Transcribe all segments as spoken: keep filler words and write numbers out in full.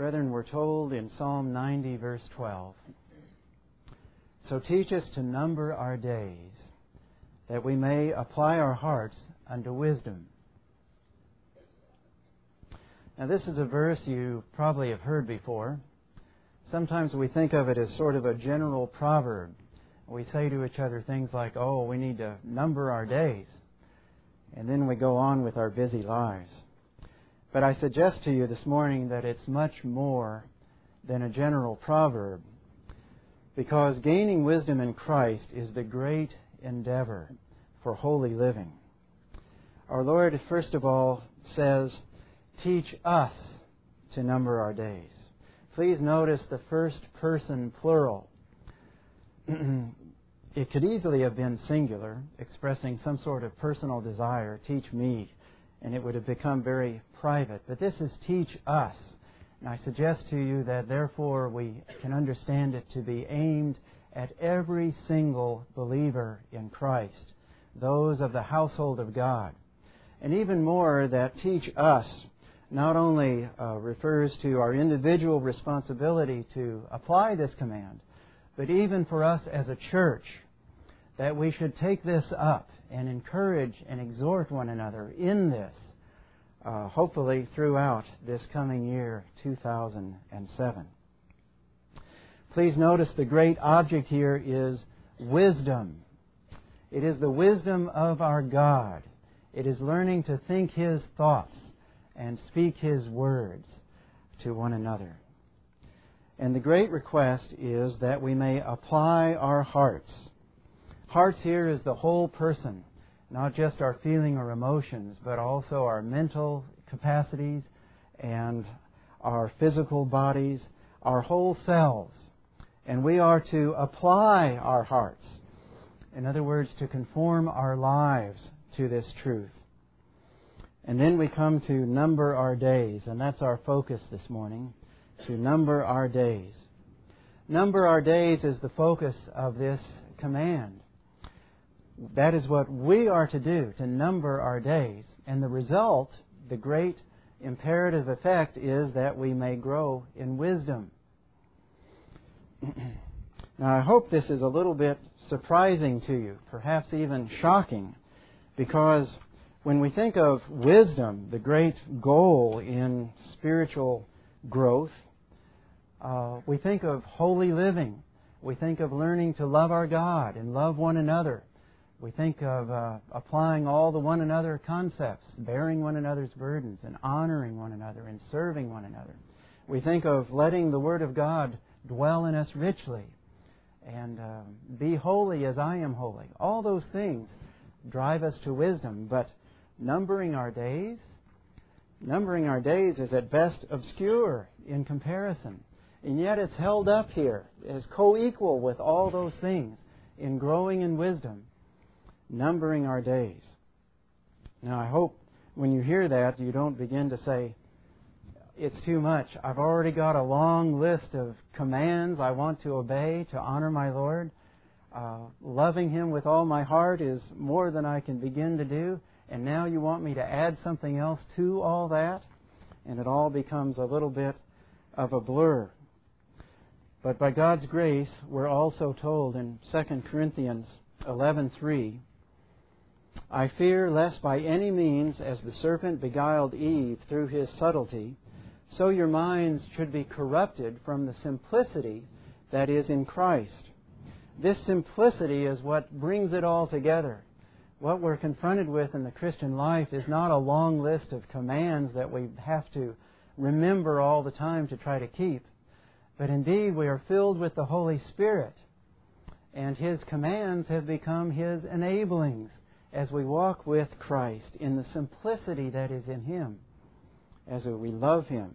Brethren, we're told in Psalm ninety, verse twelve, "So teach us to number our days, that we may apply our hearts unto wisdom." Now, this is a verse you probably have heard before. Sometimes we think of it as sort of a general proverb. We say to each other things like, oh, we need to number our days. And then we go on with our busy lives. But I suggest to you this morning that it's much more than a general proverb, because gaining wisdom in Christ is the great endeavor for holy living. Our Lord, first of all, says, teach us to number our days. Please notice the first person plural. It could easily have been singular, expressing some sort of personal desire, teach me, and it would have become very private. But this is teach us. And I suggest to you that therefore we can understand it to be aimed at every single believer in Christ, those of the household of God. And even more, that teach us not only uh, refers to our individual responsibility to apply this command, but even for us as a church, that we should take this up and encourage and exhort one another in this, uh, hopefully throughout this coming year, two thousand seven. Please notice the great object here is wisdom. It is the wisdom of our God. It is learning to think His thoughts and speak His words to one another. And the great request is that we may apply our hearts. Hearts here is the whole person, not just our feeling or emotions, but also our mental capacities and our physical bodies, our whole selves. And we are to apply our hearts. In other words, to conform our lives to this truth. And then we come to number our days, and that's our focus this morning, to number our days. Number our days is the focus of this command. That is what we are to do, to number our days. And the result, the great imperative effect, is that we may grow in wisdom. Now, I hope this is a little bit surprising to you, perhaps even shocking, because when we think of wisdom, the great goal in spiritual growth, uh, we think of holy living. We think of learning to love our God and love one another. We think of uh, applying all the one another concepts, bearing one another's burdens and honoring one another and serving one another. We think of letting the Word of God dwell in us richly and uh, be holy as I am holy. All those things drive us to wisdom, but numbering our days, numbering our days is at best obscure in comparison. And yet it's held up here as co-equal with all those things in growing in wisdom, numbering our days. Now, I hope when you hear that, you don't begin to say, it's too much. I've already got a long list of commands I want to obey to honor my Lord. Uh, loving Him with all my heart is more than I can begin to do. And now you want me to add something else to all that? And it all becomes a little bit of a blur. But by God's grace, we're also told in Second Corinthians eleven three, I fear lest by any means, as the serpent beguiled Eve through his subtlety, so your minds should be corrupted from the simplicity that is in Christ. This simplicity is what brings it all together. What we're confronted with in the Christian life is not a long list of commands that we have to remember all the time to try to keep. But indeed, we are filled with the Holy Spirit. And His commands have become His enablings as we walk with Christ in the simplicity that is in Him, as we love Him.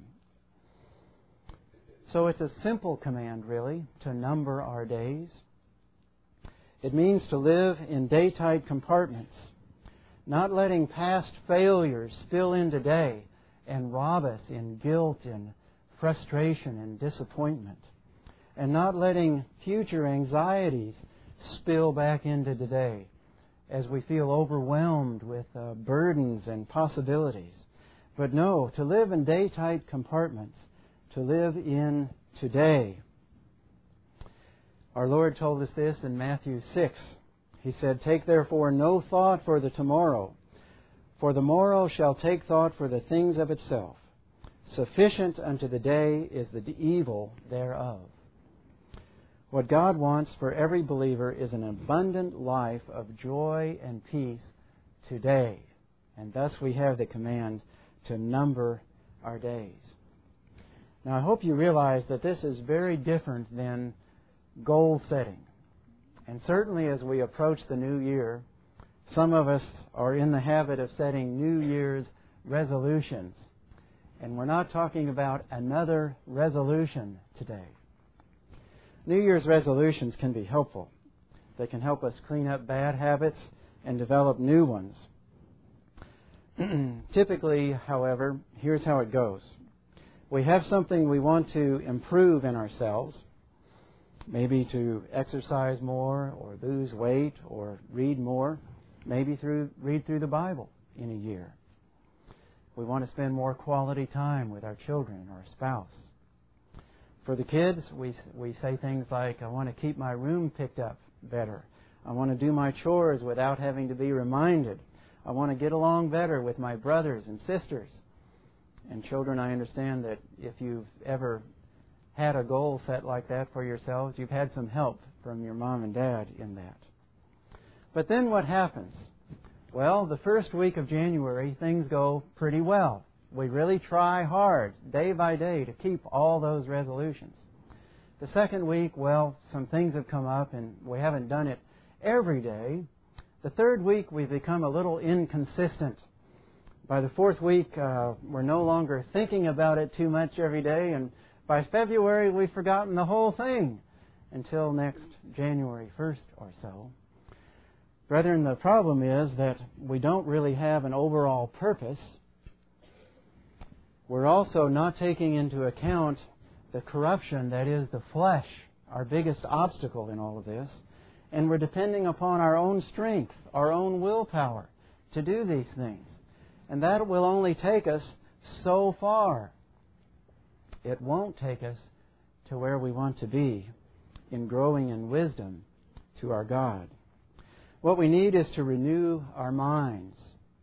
So it's a simple command, really, to number our days. It means to live in day-tight compartments, not letting past failures spill in today and rob us in guilt and frustration and disappointment, and not letting future anxieties spill back into today as we feel overwhelmed with uh, burdens and possibilities. But no, to live in day-tight compartments to live in today. Our Lord told us this in Matthew six. He said, "Take therefore no thought for the tomorrow, for the morrow shall take thought for the things of itself. Sufficient unto the day is the evil thereof." What God wants for every believer is an abundant life of joy and peace today. And thus we have the command to number our days. Now I hope you realize that this is very different than goal setting. And certainly as we approach the new year, some of us are in the habit of setting New Year's resolutions. And we're not talking about another resolution today. New Year's resolutions can be helpful. They can help us clean up bad habits and develop new ones. Typically, however, here's how it goes. We have something we want to improve in ourselves, maybe to exercise more or lose weight or read more, maybe through read through the Bible in a year. We want to spend more quality time with our children or spouse. For the kids, we we say things like, I want to keep my room picked up better. I want to do my chores without having to be reminded. I want to get along better with my brothers and sisters. And children, I understand that if you've ever had a goal set like that for yourselves, you've had some help from your mom and dad in that. But then what happens? Well, the first week of January, things go pretty well. We really try hard, day by day, to keep all those resolutions. The second week, well, some things have come up and we haven't done it every day. The third week, we've become a little inconsistent. By the fourth week, uh, we're no longer thinking about it too much every day, and by February, we've forgotten the whole thing until next January first or so. Brethren, the problem is that we don't really have an overall purpose. We're also not taking into account the corruption that is the flesh, our biggest obstacle in all of this. And we're depending upon our own strength, our own willpower to do these things. And that will only take us so far. It won't take us to where we want to be in growing in wisdom to our God. What we need is to renew our minds.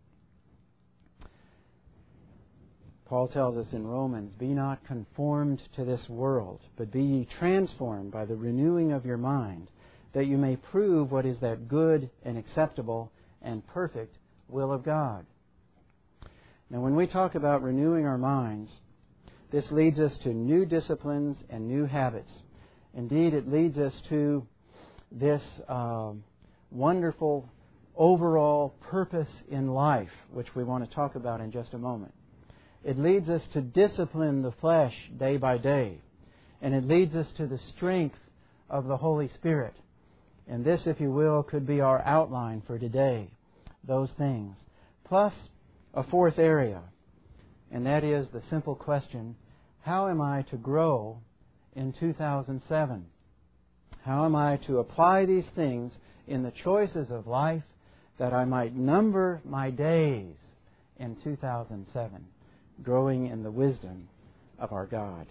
Paul tells us in Romans, "Be not conformed to this world, but be ye transformed by the renewing of your mind, that you may prove what is that good and acceptable and perfect will of God." Now, when we talk about renewing our minds, this leads us to new disciplines and new habits. Indeed, it leads us to this uh, wonderful overall purpose in life, which we want to talk about in just a moment. It leads us to discipline the flesh day by day. And it leads us to the strength of the Holy Spirit. And this, if you will, could be our outline for today. Those things. Plus a fourth area. And that is the simple question, how am I to grow in two thousand seven? How am I to apply these things in the choices of life that I might number my days in two thousand seven, growing in the wisdom of our God?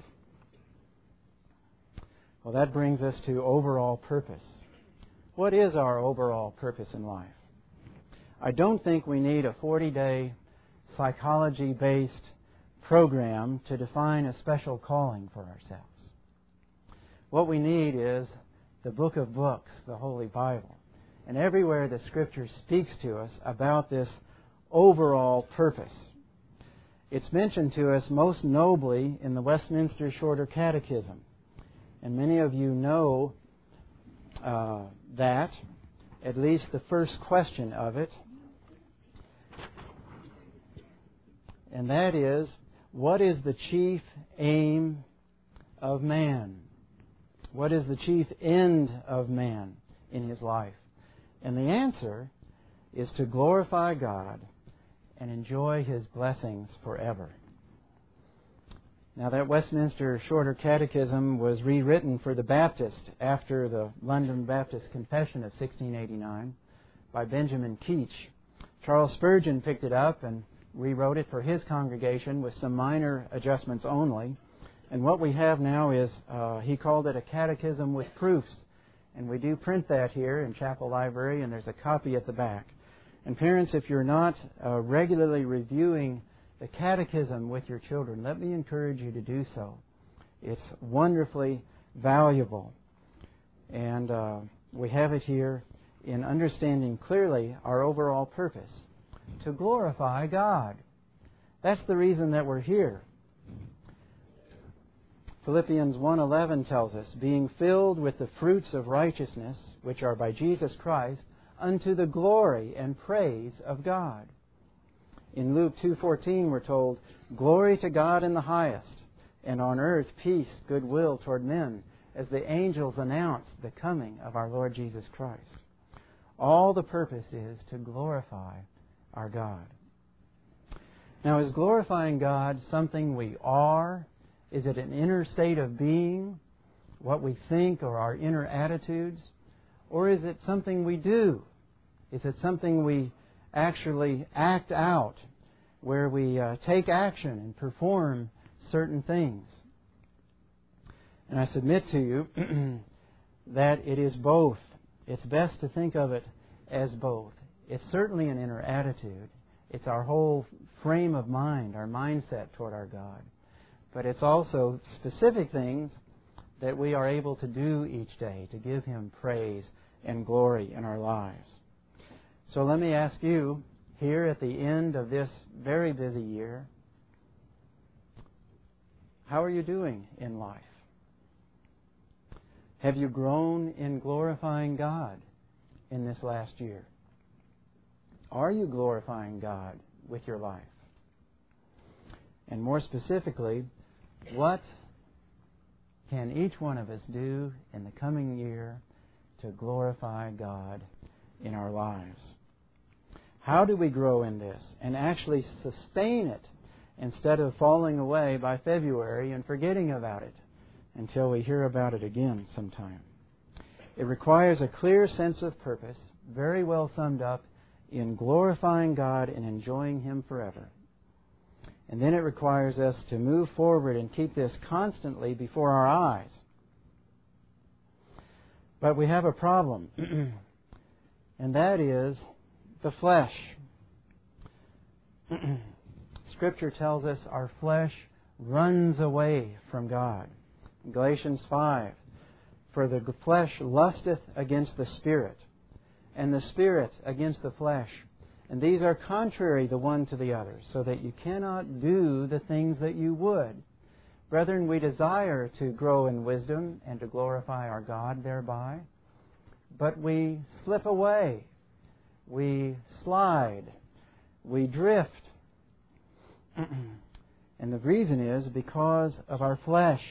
Well, that brings us to overall purpose. What is our overall purpose in life? I don't think we need a forty-day psychology-based program to define a special calling for ourselves. What we need is the book of books, the Holy Bible. And everywhere the Scripture speaks to us about this overall purpose. It's mentioned to us most nobly in the Westminster Shorter Catechism. And many of you know uh, that, at least the first question of it. And that is, what is the chief aim of man? What is the chief end of man in his life? And the answer is to glorify God and enjoy His blessings forever. Now, that Westminster Shorter Catechism was rewritten for the Baptist after the London Baptist Confession of sixteen eighty-nine by Benjamin Keach. Charles Spurgeon picked it up and rewrote it for his congregation with some minor adjustments only. And what we have now is, uh, he called it a catechism with proofs. And we do print that here in Chapel Library, and there's a copy at the back. And parents, if you're not uh, regularly reviewing the catechism with your children, let me encourage you to do so. It's wonderfully valuable. And uh, we have it here in understanding clearly our overall purpose, to glorify God. That's the reason that we're here. Philippians one eleven tells us, being filled with the fruits of righteousness, which are by Jesus Christ, unto the glory and praise of God. In Luke two fourteen we're told, glory to God in the highest, and on earth peace, goodwill toward men, as the angels announce the coming of our Lord Jesus Christ. All the purpose is to glorify our God. Now, is glorifying God something we are? Is it an inner state of being, what we think or our inner attitudes? Or is it something we do? Is it something we actually act out, where we uh, take action and perform certain things? And I submit to you that it is both. It's best to think of it as both. It's certainly an inner attitude. It's our whole frame of mind, our mindset toward our God. But it's also specific things that we are able to do each day to give Him praise and glory in our lives. So let me ask you, here at the end of this very busy year, how are you doing in life? Have you grown in glorifying God in this last year? Are you glorifying God with your life? And more specifically, what can each one of us do in the coming year to glorify God in our lives? How do we grow in this and actually sustain it instead of falling away by February and forgetting about it until we hear about it again sometime? It requires a clear sense of purpose, very well summed up in glorifying God and enjoying Him forever. And then it requires us to move forward and keep this constantly before our eyes. But we have a problem, and that is the flesh. Scripture tells us our flesh runs away from God. In Galatians five, for the flesh lusteth against the Spirit, and the Spirit against the flesh. And these are contrary the one to the other, so that you cannot do the things that you would. Brethren, we desire to grow in wisdom and to glorify our God thereby, but we slip away, we slide, we drift. And the reason is because of our flesh.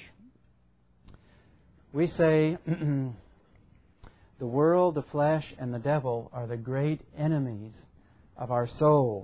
We say the world, the flesh, and the devil are the great enemies of our souls.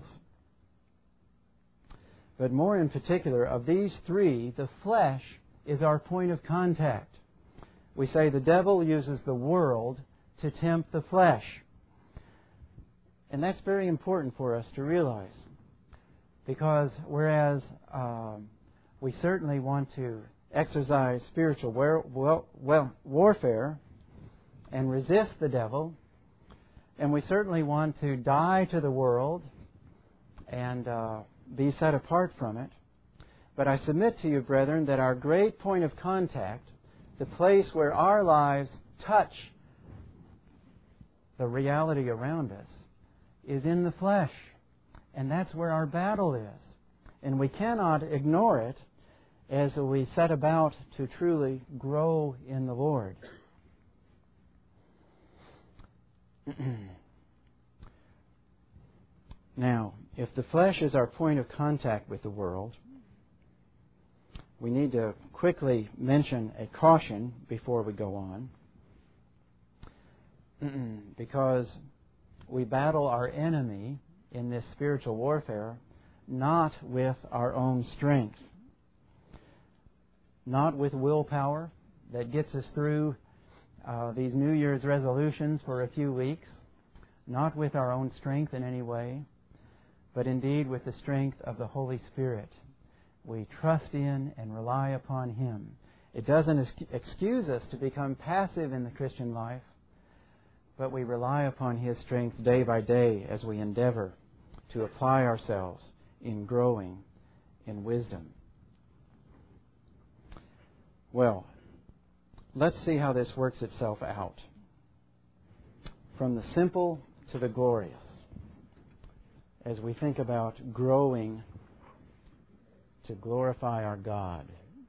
But more in particular, of these three, the flesh is our point of contact. We say the devil uses the world to tempt the flesh. And that's very important for us to realize. Because whereas um, we certainly want to exercise spiritual war- well, well, warfare and resist the devil, and we certainly want to die to the world and uh, be set apart from it. But I submit to you, brethren, that our great point of contact, the place where our lives touch the reality around us, is in the flesh. And that's where our battle is. And we cannot ignore it as we set about to truly grow in the Lord. Now, if the flesh is our point of contact with the world, we need to quickly mention a caution before we go on. Because we battle our enemy in this spiritual warfare not with our own strength, not with willpower that gets us through uh, these New Year's resolutions for a few weeks, not with our own strength in any way, but indeed with the strength of the Holy Spirit, We trust in and rely upon Him. It doesn't excuse us to become passive in the Christian life, but we rely upon His strength day by day as we endeavor to apply ourselves in growing in wisdom. Well, let's see how this works itself out. From the simple to the glorious, as we think about growing to glorify our God.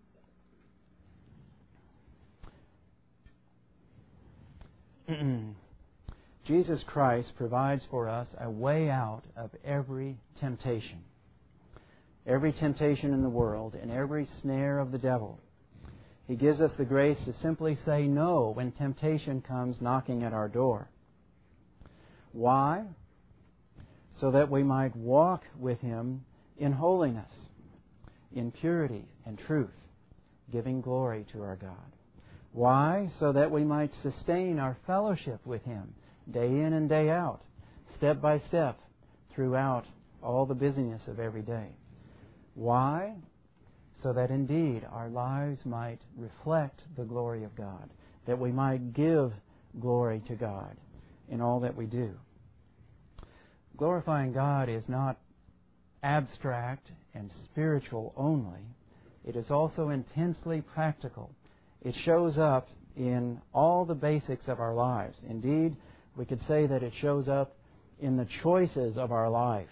Jesus Christ provides for us a way out of every temptation. Every temptation in the world and every snare of the devil. He gives us the grace to simply say no when temptation comes knocking at our door. Why? So that we might walk with Him in holiness, in purity and truth, giving glory to our God. Why? So that we might sustain our fellowship with Him day in and day out, step by step, throughout all the busyness of every day. Why? So that indeed our lives might reflect the glory of God, that we might give glory to God in all that we do. Glorifying God is not abstract and spiritual only. It is also intensely practical. It shows up in all the basics of our lives. Indeed, we could say that it shows up in the choices of our life.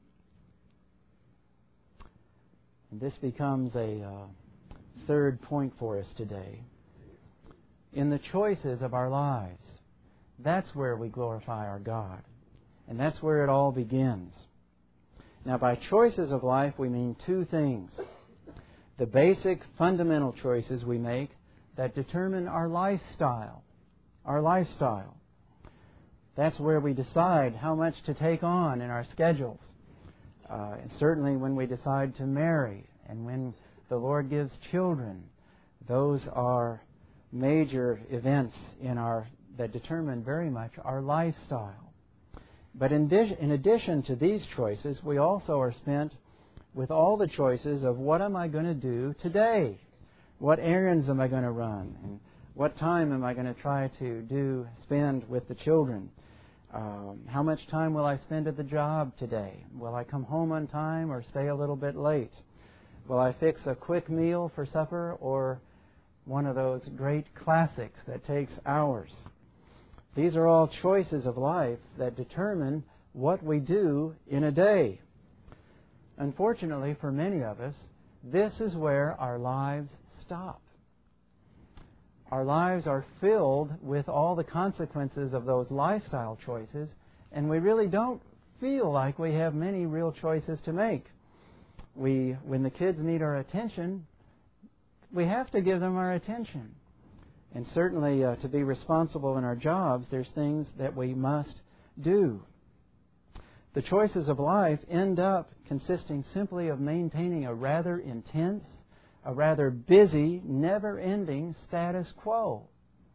And this becomes a uh, third point for us today. In the choices of our lives, that's where we glorify our God. And that's where it all begins. Now, by choices of life, we mean two things. The basic, fundamental choices we make that determine our lifestyle. Our lifestyle. That's where we decide how much to take on in our schedules. Uh, and certainly when we decide to marry and when the Lord gives children, those are major events in our that determine very much our lifestyle. But in, di- in addition to these choices, we also are spent with all the choices of what am I going to do today? What errands am I going to run? And what time am I going to try to do, spend with the children? Um, how much time will I spend at the job today? Will I come home on time or stay a little bit late? Will I fix a quick meal for supper or one of those great classics that takes hours? These are all choices of life that determine what we do in a day. Unfortunately, for many of us, this is where our lives stop. Our lives are filled with all the consequences of those lifestyle choices, and we really don't feel like we have many real choices to make. We, when the kids need our attention, we have to give them our attention. And certainly uh, to be responsible in our jobs, there's things that we must do. The choices of life end up consisting simply of maintaining a rather intense, a rather busy, never-ending status quo.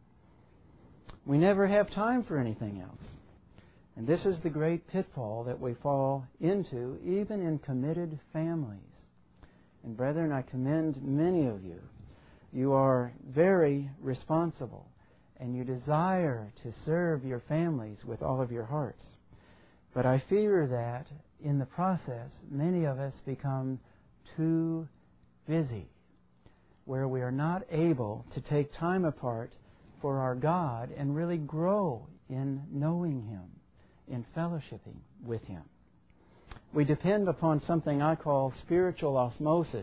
We never have time for anything else. And this is the great pitfall that we fall into, even in committed families. And brethren, I commend many of you. You are very responsible, and you desire to serve your families with all of your hearts. But I fear that in the process, many of us become too busy, where we are not able to take time apart for our God and really grow in knowing Him, in fellowshipping with Him. We depend upon something I call spiritual osmosis.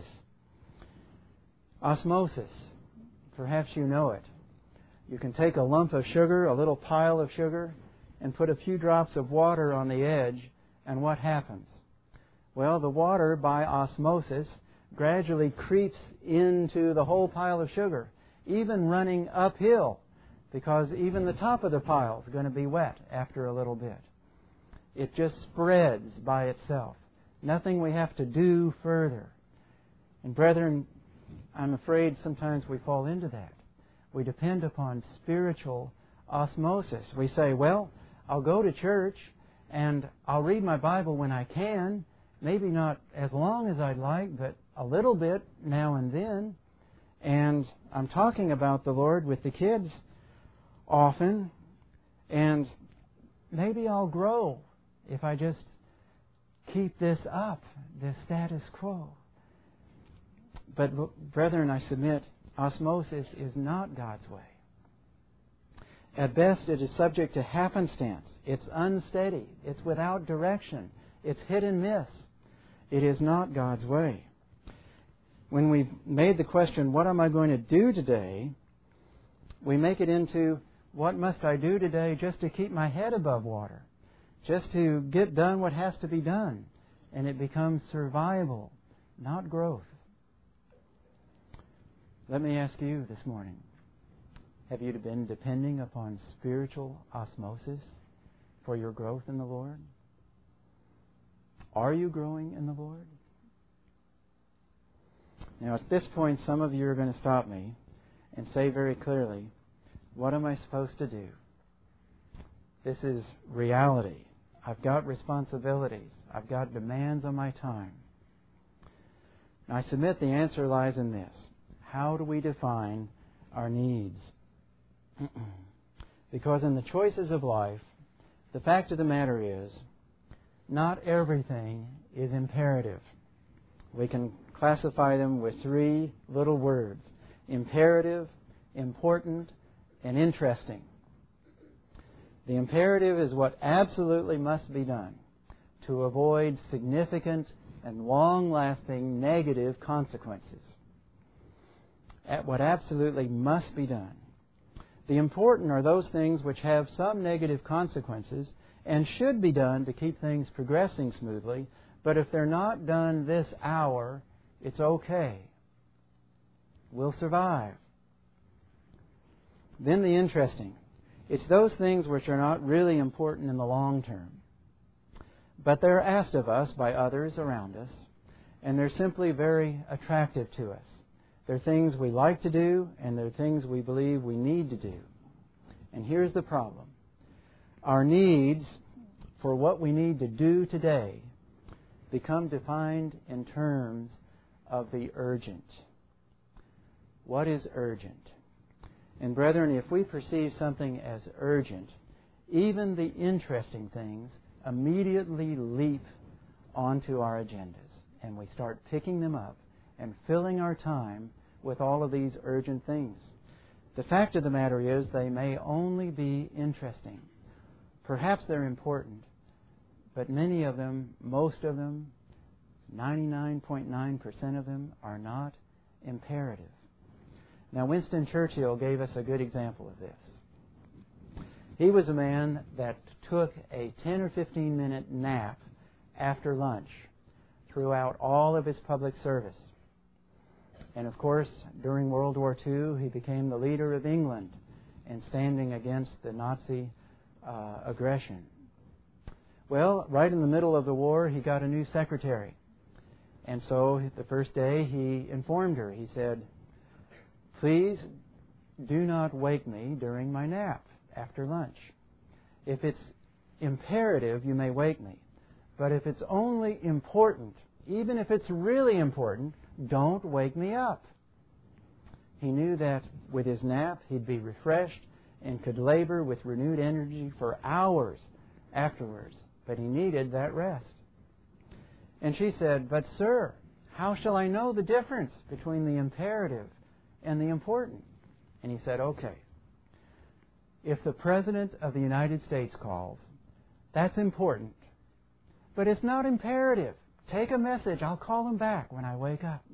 Osmosis. Perhaps you know it. You can take a lump of sugar, a little pile of sugar, and put a few drops of water on the edge, and what happens? Well, the water, by osmosis, gradually creeps into the whole pile of sugar, even running uphill, because even the top of the pile is going to be wet after a little bit. It just spreads by itself. Nothing we have to do further. And brethren, I'm afraid sometimes we fall into that. We depend upon spiritual osmosis. We say, well, I'll go to church and I'll read my Bible when I can, maybe not as long as I'd like, but a little bit now and then. And I'm talking about the Lord with the kids often. And maybe I'll grow if I just keep this up, this status quo. But brethren, I submit, osmosis is not God's way. At best, it is subject to happenstance. It's unsteady. It's without direction. It's hit and miss. It is not God's way. When we've made the question, what am I going to do today? We make it into, what must I do today just to keep my head above water? Just to get done what has to be done. And it becomes survival, not growth. Let me ask you this morning, have you been depending upon spiritual osmosis for your growth in the Lord? Are you growing in the Lord? Now, at this point, some of you are going to stop me and say very clearly, what am I supposed to do? This is reality. I've got responsibilities. I've got demands on my time. And I submit the answer lies in this. How do we define our needs? Because in the choices of life, the fact of the matter is, not everything is imperative. We can classify them with three little words: imperative, important, and interesting. The imperative is what absolutely must be done to avoid significant and long-lasting negative consequences. At what absolutely must be done. The important are those things which have some negative consequences and should be done to keep things progressing smoothly, but if they're not done this hour, it's okay. We'll survive. Then the interesting. It's those things which are not really important in the long term, but they're asked of us by others around us, and they're simply very attractive to us. They're things we like to do, and they're things we believe we need to do. And here's the problem. Our needs for what we need to do today become defined in terms of the urgent. What is urgent? And brethren, if we perceive something as urgent, even the interesting things immediately leap onto our agendas, and we start picking them up and filling our time with all of these urgent things. The fact of the matter is they may only be interesting. Perhaps they're important, but many of them, most of them, ninety-nine point nine percent of them are not imperative. Now, Winston Churchill gave us a good example of this. He was a man that took a ten or fifteen minute nap after lunch throughout all of his public service. And of course, during World War Two, he became the leader of England in standing against the Nazi uh, aggression. Well, right in the middle of the war, he got a new secretary. And so the first day he informed her. He said, "Please do not wake me during my nap after lunch. If it's imperative, you may wake me. But if it's only important, even if it's really important, don't wake me up." He knew that with his nap he'd be refreshed and could labor with renewed energy for hours afterwards. But he needed that rest. And she said, "But sir, how shall I know the difference between the imperative and the important?" And he said, "Okay, if the President of the United States calls, that's important. But it's not imperative. Take a message. I'll call him back when I wake up.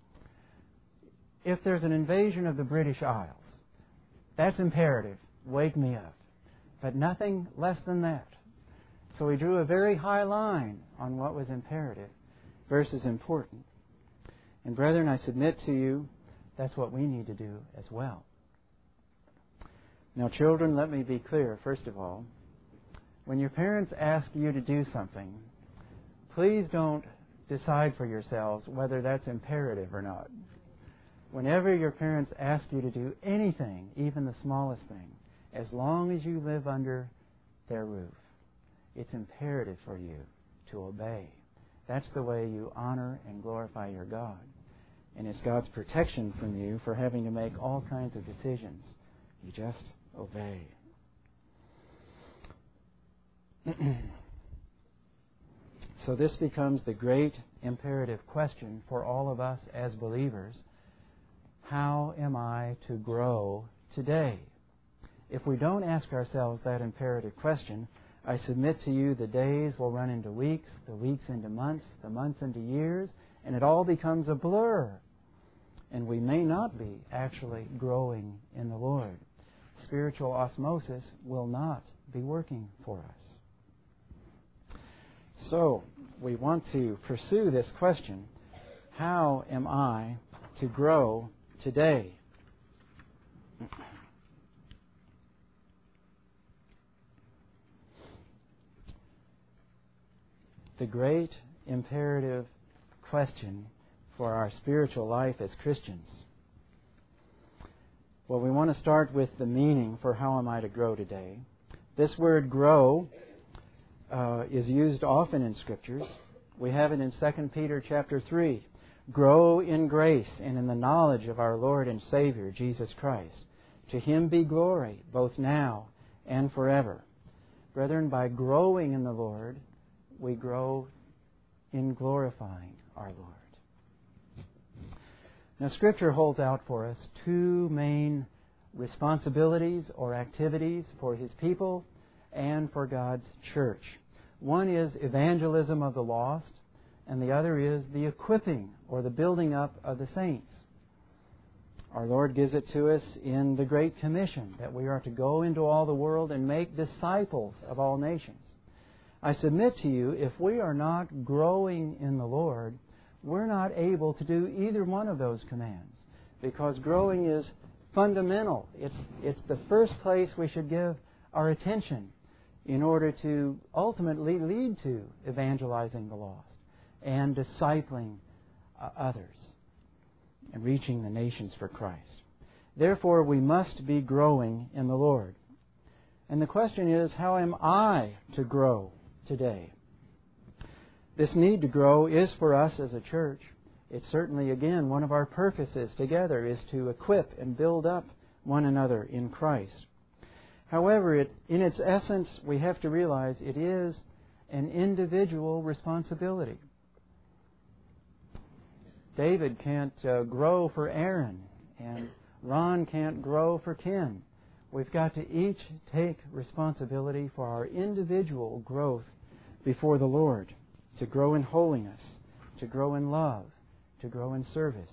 If there's an invasion of the British Isles, that's imperative. Wake me up. But nothing less than that." So he drew a very high line on what was imperative versus important. And brethren, I submit to you, that's what we need to do as well. Now, children, let me be clear, first of all. When your parents ask you to do something, please don't decide for yourselves whether that's imperative or not. Whenever your parents ask you to do anything, even the smallest thing, as long as you live under their roof, it's imperative for you to obey. That's the way you honor and glorify your God. And it's God's protection from you for having to make all kinds of decisions. You just obey. So this becomes the great imperative question for all of us as believers. How am I to grow today? If we don't ask ourselves that imperative question, I submit to you the days will run into weeks, the weeks into months, the months into years, and it all becomes a blur. And we may not be actually growing in the Lord. Spiritual osmosis will not be working for us. So, we want to pursue this question, how am I to grow today? The great imperative question for our spiritual life as Christians. Well, we want to start with the meaning for how am I to grow today. This word grow uh, is used often in Scriptures. We have it in Second Peter chapter three. Grow in grace and in the knowledge of our Lord and Savior, Jesus Christ. To Him be glory, both now and forever. Brethren, by growing in the Lord, we grow in glorifying our Lord. Now, Scripture holds out for us two main responsibilities or activities for His people and for God's church. One is evangelism of the lost, and the other is the equipping or the building up of the saints. Our Lord gives it to us in the Great Commission that we are to go into all the world and make disciples of all nations. I submit to you, if we are not growing in the Lord, we're not able to do either one of those commands, because growing is fundamental. It's, it's the first place we should give our attention in order to ultimately lead to evangelizing the lost and discipling uh, others and reaching the nations for Christ. Therefore, we must be growing in the Lord. And the question is, how am I to grow today? This need to grow is for us as a church. It's certainly, again, one of our purposes together is to equip and build up one another in Christ. However, it, in its essence, we have to realize it is an individual responsibility. David can't uh, grow for Aaron, and Ron can't grow for Ken. We've got to each take responsibility for our individual growth before the Lord, to grow in holiness, to grow in love, to grow in service.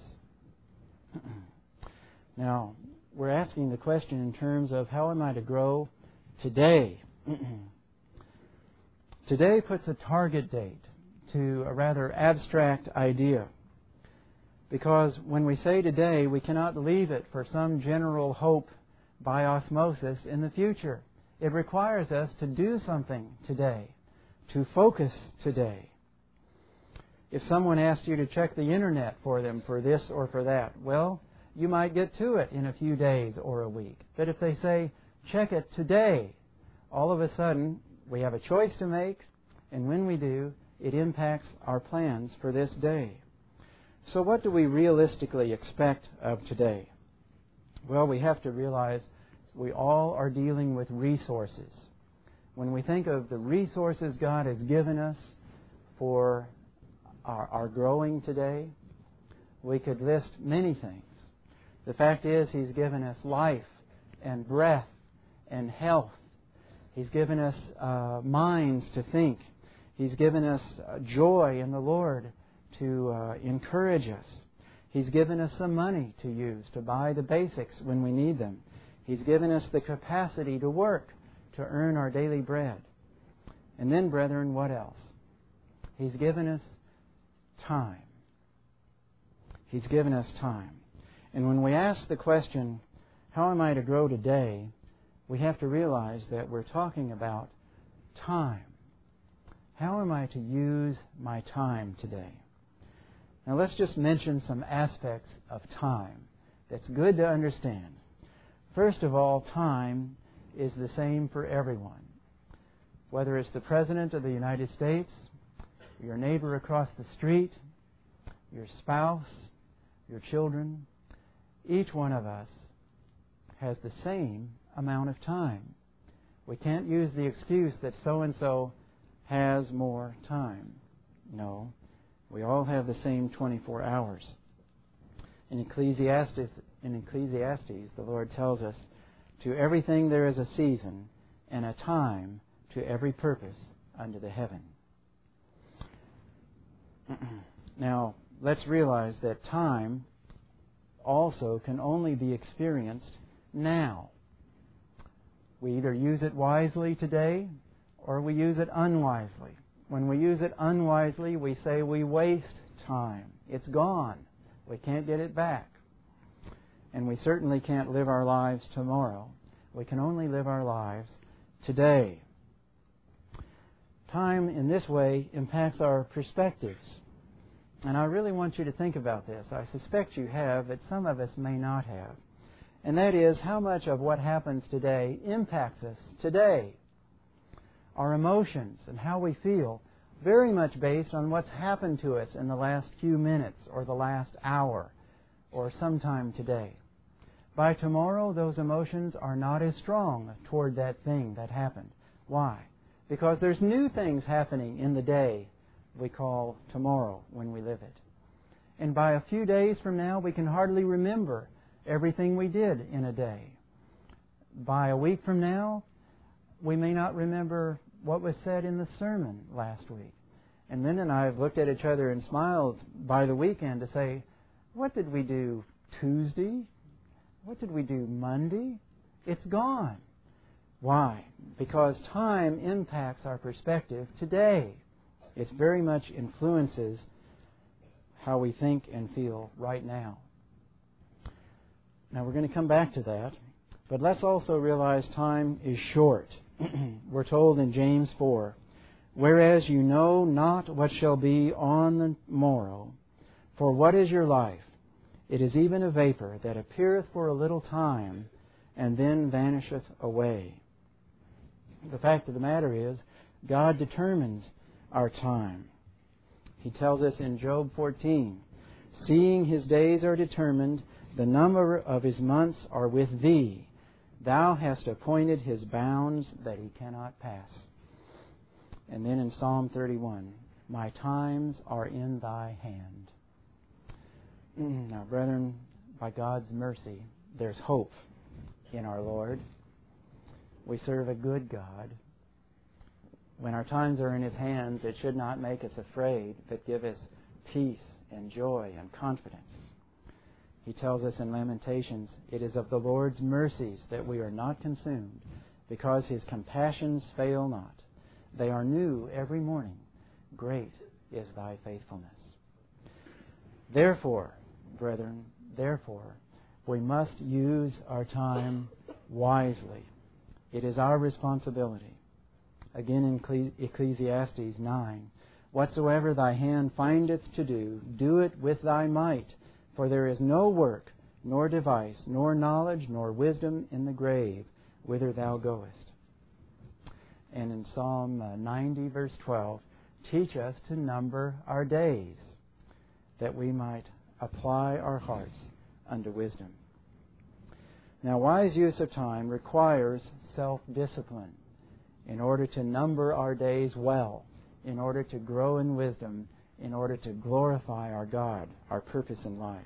Now, we're asking the question in terms of how am I to grow today? Today puts a target date to a rather abstract idea, because when we say today, we cannot leave it for some general hope by osmosis in the future. It requires us to do something today, to focus today. If someone asked you to check the internet for them for this or for that, well, you might get to it in a few days or a week. But if they say, check it today, all of a sudden we have a choice to make, and when we do, it impacts our plans for this day. So what do we realistically expect of today? Well, we have to realize we all are dealing with resources. When we think of the resources God has given us for our, our growing today, we could list many things. The fact is, He's given us life and breath and health. He's given us uh, minds to think. He's given us uh, joy in the Lord to uh, encourage us. He's given us some money to use to buy the basics when we need them. He's given us the capacity to work, to earn our daily bread. And then, brethren, what else? He's given us time. He's given us time. And when we ask the question, how am I to grow today, we have to realize that we're talking about time. How am I to use my time today? Now let's just mention some aspects of time that's good to understand. First of all, time is the same for everyone. Whether it's the President of the United States, your neighbor across the street, your spouse, your children. Each one of us has the same amount of time. We can't use the excuse that so-and-so has more time. No, we all have the same twenty-four hours. In Ecclesiastes, in Ecclesiastes, the Lord tells us, to everything there is a season and a time to every purpose under the heaven. Now, let's realize that time also can only be experienced now. We either use it wisely today or we use it unwisely. When we use it unwisely, we say we waste time. It's gone. We can't get it back. And we certainly can't live our lives tomorrow. We can only live our lives today. Time in this way impacts our perspectives. And I really want you to think about this. I suspect you have, but some of us may not have. And that is how much of what happens today impacts us today. Our emotions and how we feel, very much based on what's happened to us in the last few minutes or the last hour or sometime today. By tomorrow, those emotions are not as strong toward that thing that happened. Why? Because there's new things happening in the day we call tomorrow when we live it. And by a few days from now, we can hardly remember everything we did in a day. By a week from now, we may not remember what was said in the sermon last week. And Lynn and I have looked at each other and smiled by the weekend to say, what did we do Tuesday? What did we do Monday? It's gone. Why? Because time impacts our perspective today. It very much influences how we think and feel right now. Now we're going to come back to that, but let's also realize time is short. We're told in James four, whereas you know not what shall be on the morrow, for what is your life? It is even a vapor that appeareth for a little time, and then vanisheth away. The fact of the matter is, God determines our time. He tells us in Job fourteen, seeing his days are determined, the number of his months are with thee. Thou hast appointed his bounds that he cannot pass. And then in Psalm thirty-one, my times are in thy hand. Now, brethren, by God's mercy, there's hope in our Lord. We serve a good God. When our times are in his hands, it should not make us afraid, but give us peace and joy and confidence. He tells us in Lamentations, it is of the Lord's mercies that we are not consumed, because his compassions fail not. They are new every morning. Great is thy faithfulness. Therefore, brethren, therefore, we must use our time wisely. It is our responsibility. Again in Ecclesiastes nine, whatsoever thy hand findeth to do, do it with thy might, for there is no work, nor device, nor knowledge, nor wisdom in the grave, whither thou goest. And in Psalm ninety, verse twelve, teach us to number our days, that we might apply our hearts unto wisdom. Now, wise use of time requires self-discipline in order to number our days well, in order to grow in wisdom, in order to glorify our God, our purpose in life.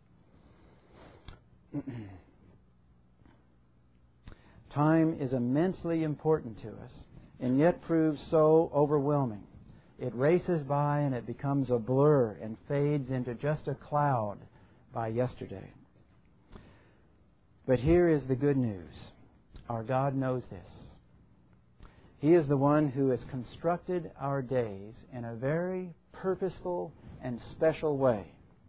Time is immensely important to us, and yet proves so overwhelming. It races by and it becomes a blur and fades into just a cloud by yesterday. But here is the good news. Our God knows this. He is the one who has constructed our days in a very purposeful and special way.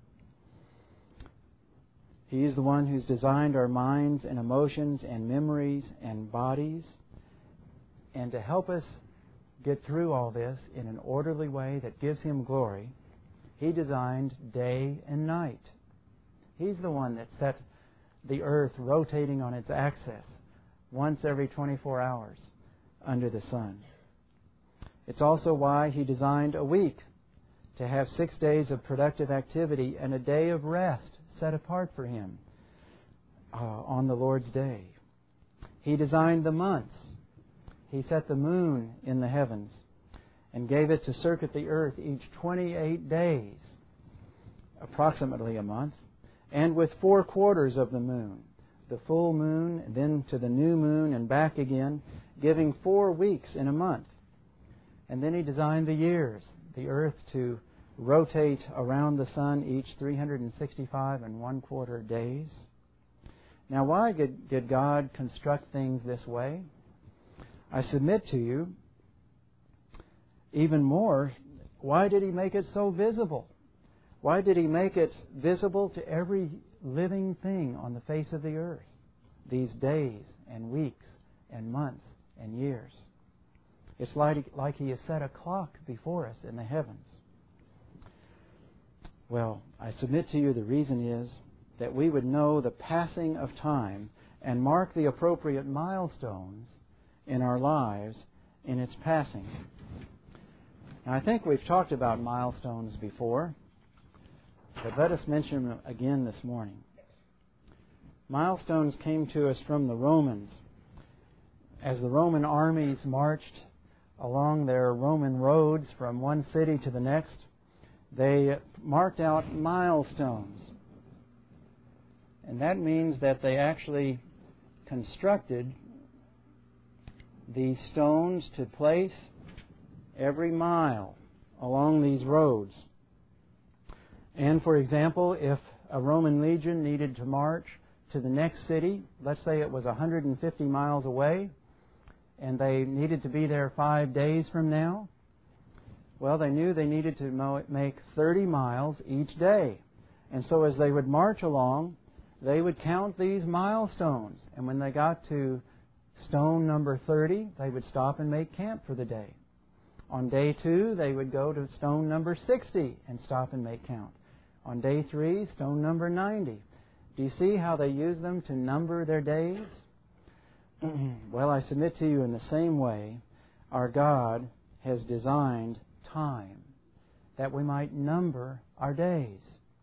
He is the one who's designed our minds and emotions and memories and bodies. And to help us get through all this in an orderly way that gives him glory, he designed day and night. He's the one that set the earth rotating on its axis once every twenty-four hours under the sun. It's also why he designed a week to have six days of productive activity and a day of rest set apart for Him uh, on the Lord's day. He designed the months. He set the moon in the heavens and gave it to circuit the earth each twenty-eight days, approximately a month, and with four quarters of the moon, the full moon, then to the new moon and back again, giving four weeks in a month. And then He designed the years, the earth to rotate around the sun each three hundred sixty-five and one quarter days. Now, why did, did God construct things this way? I submit to you, even more, why did He make it so visible? Why did He make it visible to every living thing on the face of the earth, these days and weeks and months and years? It's like, like He has set a clock before us in the heavens. Well, I submit to you the reason is that we would know the passing of time and mark the appropriate milestones in our lives in its passing. Now, I think we've talked about milestones before, but let us mention them again this morning. Milestones came to us from the Romans. As the Roman armies marched along their Roman roads from one city to the next, they marked out milestones. And that means that they actually constructed these stones to place every mile along these roads. And for example, if a Roman legion needed to march to the next city, let's say it was one hundred fifty miles away, and they needed to be there five days from now, well, they knew they needed to make thirty miles each day. And so as they would march along, they would count these milestones. And when they got to stone number thirty, they would stop and make camp for the day. On day two, they would go to stone number sixty and stop and make count. On day three, stone number ninety. Do you see how they use them to number their days? Well, I submit to you in the same way, our God has designed time that we might number our days.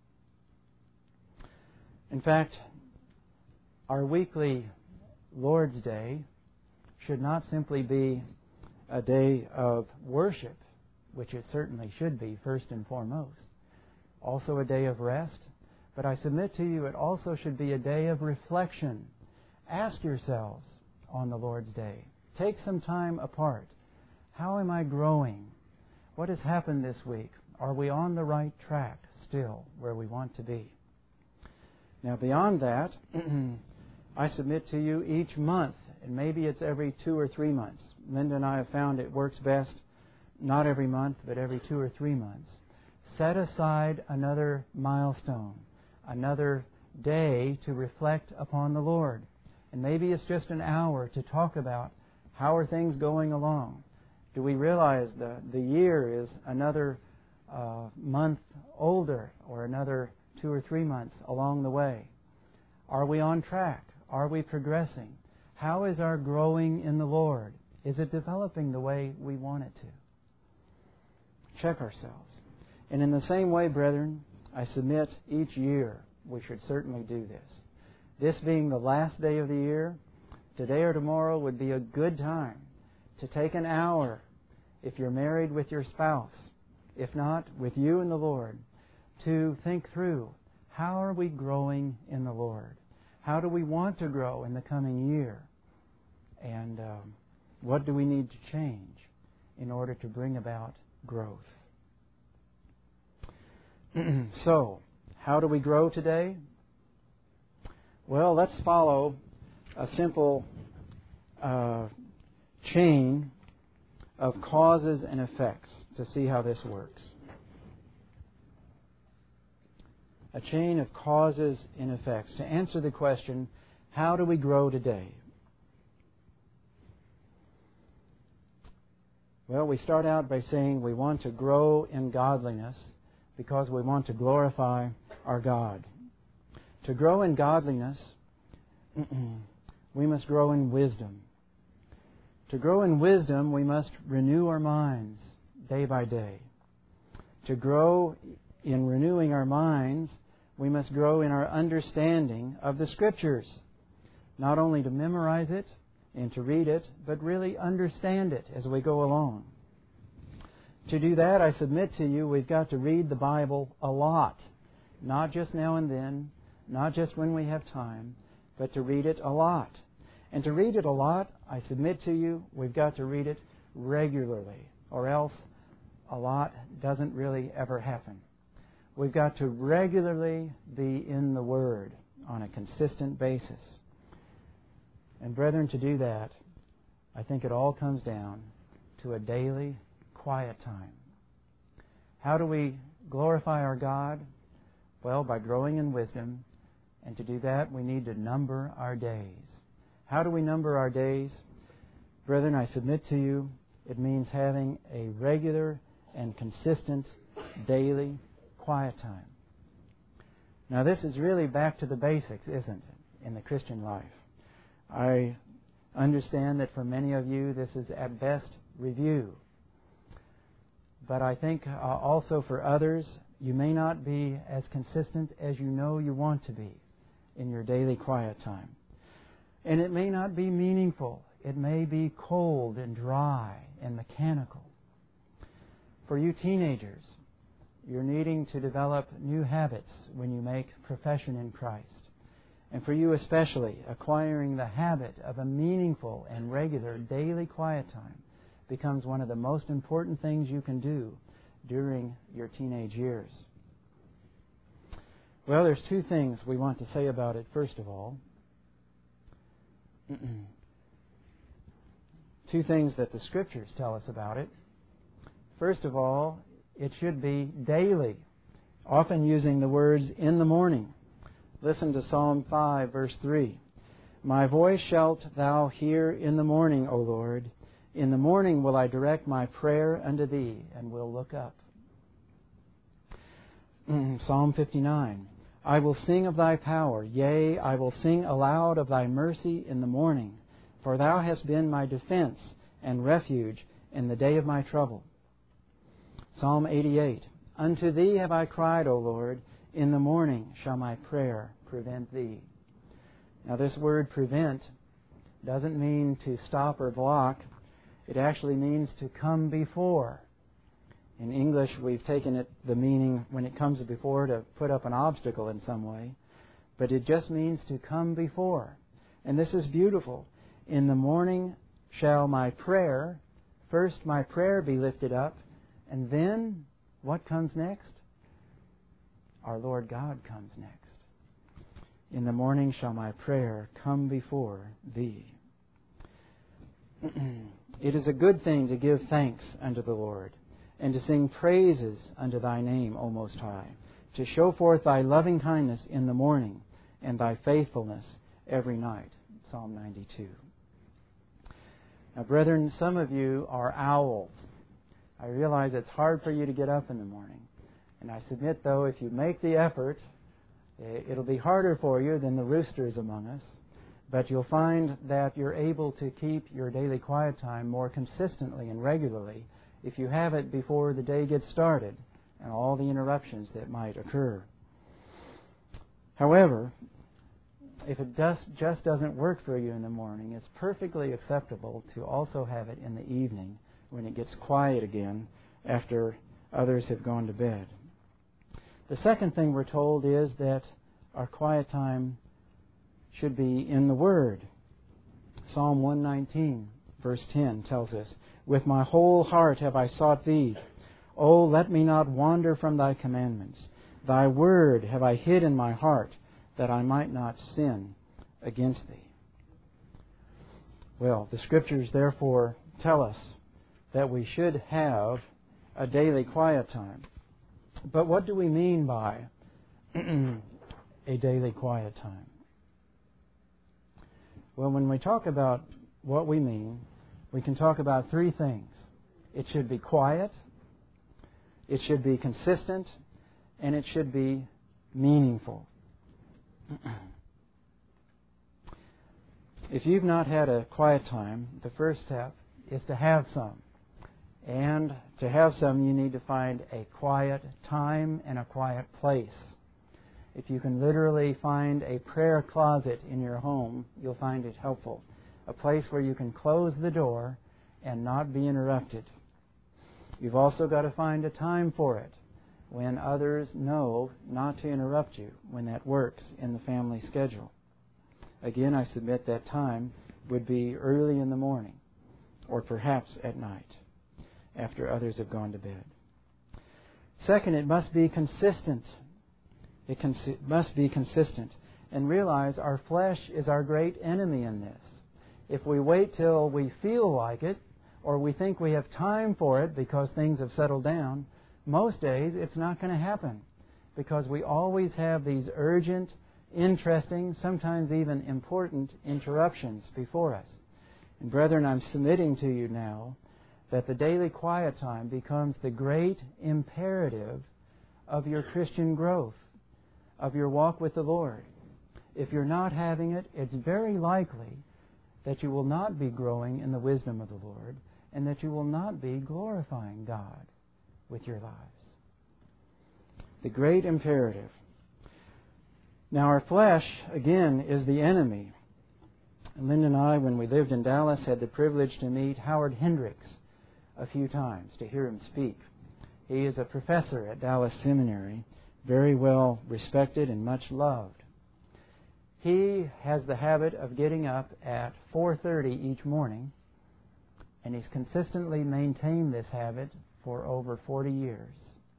In fact, our weekly Lord's Day should not simply be a day of worship, which it certainly should be first and foremost, also a day of rest, but I submit to you it also should be a day of reflection. Ask yourselves on the Lord's Day. Take some time apart. How am I growing? What has happened this week? Are we on the right track still where we want to be? Now, beyond that, I submit to you each month, and maybe it's every two or three months. Linda and I have found it works best not every month, but every two or three months. Set aside another milestone, another day to reflect upon the Lord. And maybe it's just an hour to talk about how are things going along. Do we realize the, the year is another uh, month older or another two or three months along the way? Are we on track? Are we progressing? How is our growing in the Lord? Is it developing the way we want it to? Check ourselves. And in the same way, brethren, I submit each year we should certainly do this. This being the last day of the year, today or tomorrow would be a good time to take an hour, if you're married, with your spouse, if not, with you and the Lord, to think through, how are we growing in the Lord? How do we want to grow in the coming year? And um, what do we need to change in order to bring about growth? So, how do we grow today? Well, let's follow a simple uh, chain of causes and effects to see how this works. A chain of causes and effects to answer the question, how do we grow today? Well, we start out by saying we want to grow in godliness because we want to glorify our God. To grow in godliness, we must grow in wisdom. To grow in wisdom, we must renew our minds day by day. To grow in renewing our minds, we must grow in our understanding of the Scriptures. Not only to memorize it and to read it, but really understand it as we go along. To do that, I submit to you, we've got to read the Bible a lot. Not just now and then, not just when we have time, but to read it a lot. And to read it a lot, I submit to you, we've got to read it regularly, or else a lot doesn't really ever happen. We've got to regularly be in the Word on a consistent basis. And brethren, to do that, I think it all comes down to a daily quiet time. How do we glorify our God? Well, by growing in wisdom. And to do that, we need to number our days. How do we number our days? Brethren, I submit to you, it means having a regular and consistent daily quiet time. Now, this is really back to the basics, isn't it, in the Christian life? I understand that for many of you, this is at best review. But I think uh, also for others, you may not be as consistent as you know you want to be in your daily quiet time. And it may not be meaningful. It may be cold and dry and mechanical. For you teenagers, you're needing to develop new habits when you make profession in Christ. And for you especially, acquiring the habit of a meaningful and regular daily quiet time becomes one of the most important things you can do during your teenage years. Well, there's two things we want to say about it, first of all. Two things that the Scriptures tell us about it. First of all, it should be daily, often using the words in the morning. Listen to Psalm five, verse three. My voice shalt thou hear in the morning, O Lord. In the morning will I direct my prayer unto thee, and will look up. Psalm fifty-nine. I will sing of thy power, yea, I will sing aloud of thy mercy in the morning, for thou hast been my defense and refuge in the day of my trouble. Psalm eighty-eight. Unto thee have I cried, O Lord, in the morning shall my prayer prevent thee. Now this word prevent doesn't mean to stop or block. It actually means to come before. In English, we've taken it the meaning when it comes before to put up an obstacle in some way. But it just means to come before. And this is beautiful. In the morning shall my prayer, first my prayer be lifted up, and then what comes next? Our Lord God comes next. In the morning shall my prayer come before thee. It is a good thing to give thanks unto the Lord, and to sing praises unto thy name, O Most High, to show forth thy loving kindness in the morning, and thy faithfulness every night. Psalm ninety-two. Now, brethren, some of you are owls. I realize it's hard for you to get up in the morning. And I submit, though, if you make the effort, it'll be harder for you than the roosters among us. But you'll find that you're able to keep your daily quiet time more consistently and regularly if you have it before the day gets started and all the interruptions that might occur. However, if it does, just doesn't work for you in the morning, it's perfectly acceptable to also have it in the evening when it gets quiet again after others have gone to bed. The second thing we're told is that our quiet time should be in the Word. Psalm one nineteen, verse ten tells us, With my whole heart have I sought thee. O let me not wander from thy commandments. Thy word have I hid in my heart, that I might not sin against thee. Well, the Scriptures therefore tell us that we should have a daily quiet time. But what do we mean by a daily quiet time? Well, when we talk about what we mean, we can talk about three things. It should be quiet, it should be consistent, and it should be meaningful. If you've not had a quiet time, the first step is to have some. And to have some, you need to find a quiet time and a quiet place. If you can literally find a prayer closet in your home, you'll find it helpful. A place where you can close the door and not be interrupted. You've also got to find a time for it when others know not to interrupt you, when that works in the family schedule. Again, I submit that time would be early in the morning or perhaps at night after others have gone to bed. Second, it must be consistent. It cons- must be consistent. And realize our flesh is our great enemy in this. If we wait till we feel like it, or we think we have time for it because things have settled down, most days it's not going to happen, because we always have these urgent, interesting, sometimes even important interruptions before us. And brethren, I'm submitting to you now that the daily quiet time becomes the great imperative of your Christian growth, of your walk with the Lord. If you're not having it, it's very likely that you will not be growing in the wisdom of the Lord, and that you will not be glorifying God with your lives. The great imperative. Now, our flesh, again, is the enemy. And Linda and I, when we lived in Dallas, had the privilege to meet Howard Hendricks a few times, to hear him speak. He is a professor at Dallas Seminary, very well respected and much loved. He has the habit of getting up at four thirty each morning, and he's consistently maintained this habit for over forty years.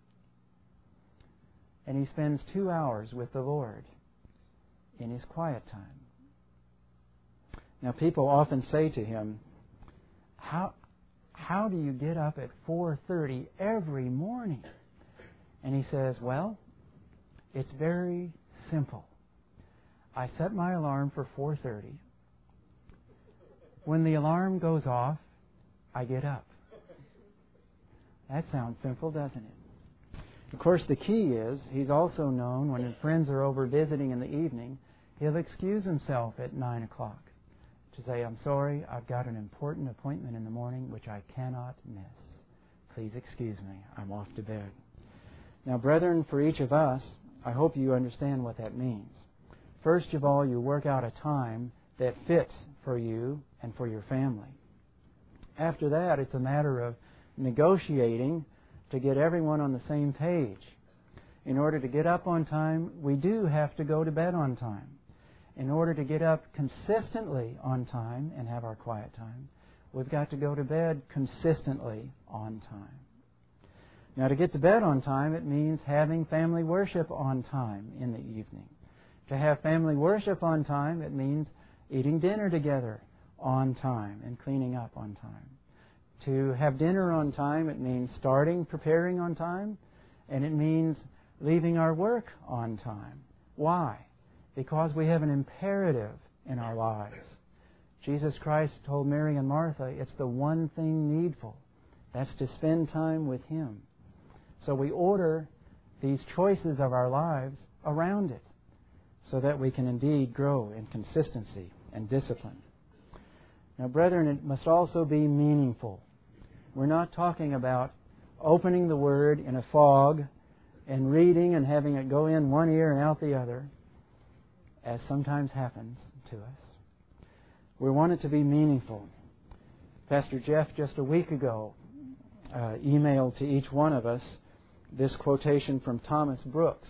And he spends two hours with the Lord in his quiet time. Now, people often say to him, how, how do you get up at four thirty every morning? And he says, well, it's very simple. I set my alarm for four thirty. When the alarm goes off, I get up. That sounds simple, doesn't it? Of course, the key is, he's also known when his friends are over visiting in the evening, he'll excuse himself at nine o'clock to say, I'm sorry, I've got an important appointment in the morning which I cannot miss. Please excuse me, I'm off to bed. Now, brethren, for each of us, I hope you understand what that means. First of all, you work out a time that fits for you and for your family. After that, it's a matter of negotiating to get everyone on the same page. In order to get up on time, we do have to go to bed on time. In order to get up consistently on time and have our quiet time, we've got to go to bed consistently on time. Now, to get to bed on time, it means having family worship on time in the evening. To have family worship on time, it means eating dinner together on time and cleaning up on time. To have dinner on time, it means starting preparing on time, and it means leaving our work on time. Why? Because we have an imperative in our lives. Jesus Christ told Mary and Martha, it's the one thing needful. That's to spend time with Him. So we order these choices of our lives around it, so that we can indeed grow in consistency and discipline. Now, brethren, it must also be meaningful. We're not talking about opening the Word in a fog and reading and having it go in one ear and out the other, as sometimes happens to us. We want it to be meaningful. Pastor Jeff, just a week ago, uh, emailed to each one of us this quotation from Thomas Brooks.